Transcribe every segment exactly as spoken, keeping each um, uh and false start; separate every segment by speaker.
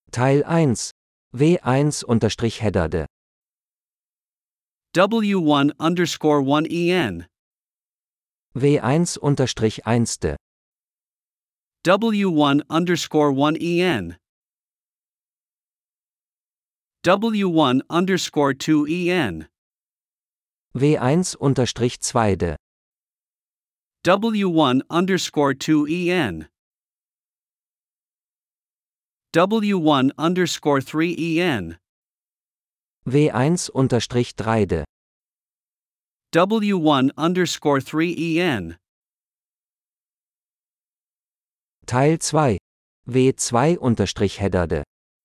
Speaker 1: Teil eins. W eins unterstrich headerde.
Speaker 2: W one underscore one E N.
Speaker 1: W eins unterstrich einste.
Speaker 2: W one underscore one E N. W one underscore two E N.
Speaker 1: W eins unterstrich zweide.
Speaker 2: W one underscore two E N. W one underscore three E N.
Speaker 1: W eins unterstrich dreide.
Speaker 2: W one underscore three E N.
Speaker 1: Teil zwei. W zwei unterstrich headerde.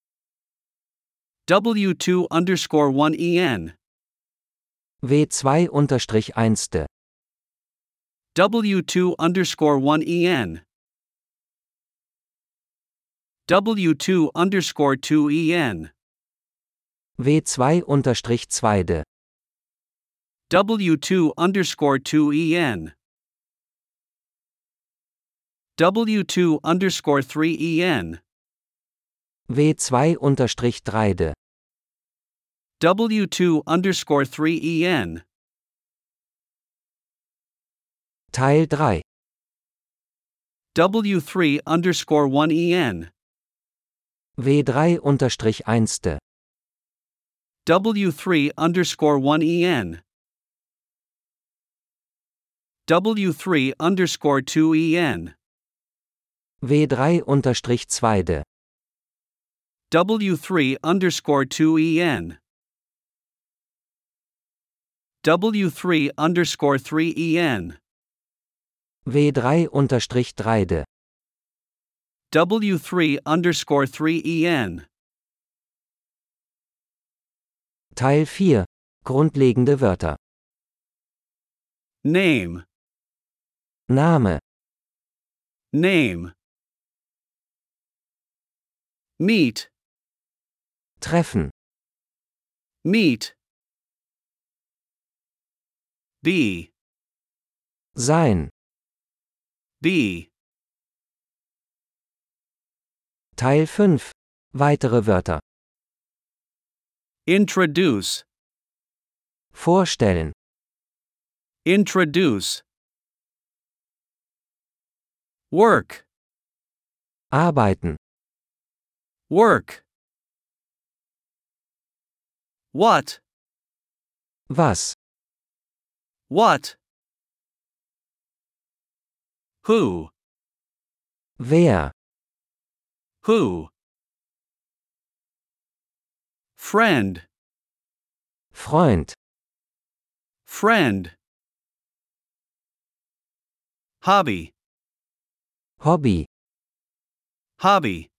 Speaker 2: W two underscore one E N.
Speaker 1: W zwei unterstrich einste.
Speaker 2: W two underscore one E N. W two underscore two E N.
Speaker 1: W zwei unterstrich zweide.
Speaker 2: W two underscore two E N. W two underscore three E N.
Speaker 1: W zwei unterstrich dreide.
Speaker 2: W two underscore three E N.
Speaker 1: Teil drei.
Speaker 2: W three underscore one E N.
Speaker 1: W drei unterstrich einste.
Speaker 2: W three underscore one E N. W three underscore two E N.
Speaker 1: W drei unterstrich zweide.
Speaker 2: W three underscore two E N. W three underscore three E N.
Speaker 1: W drei unterstrich dreide.
Speaker 2: W three underscore three E N.
Speaker 1: Teil vier. Grundlegende Wörter.
Speaker 2: Name.
Speaker 1: Name.
Speaker 2: Name. Meet.
Speaker 1: Treffen.
Speaker 2: Meet. Be.
Speaker 1: Sein.
Speaker 2: Be.
Speaker 1: Teil fünf. Weitere Wörter.
Speaker 2: Introduce.
Speaker 1: Vorstellen.
Speaker 2: Introduce. Work.
Speaker 1: Arbeiten.
Speaker 2: Work. What?
Speaker 1: Was.
Speaker 2: What? Who?
Speaker 1: Wer.
Speaker 2: Who? Friend.
Speaker 1: Freund.
Speaker 2: Friend. Hobby.
Speaker 1: Hobby.
Speaker 2: Hobby.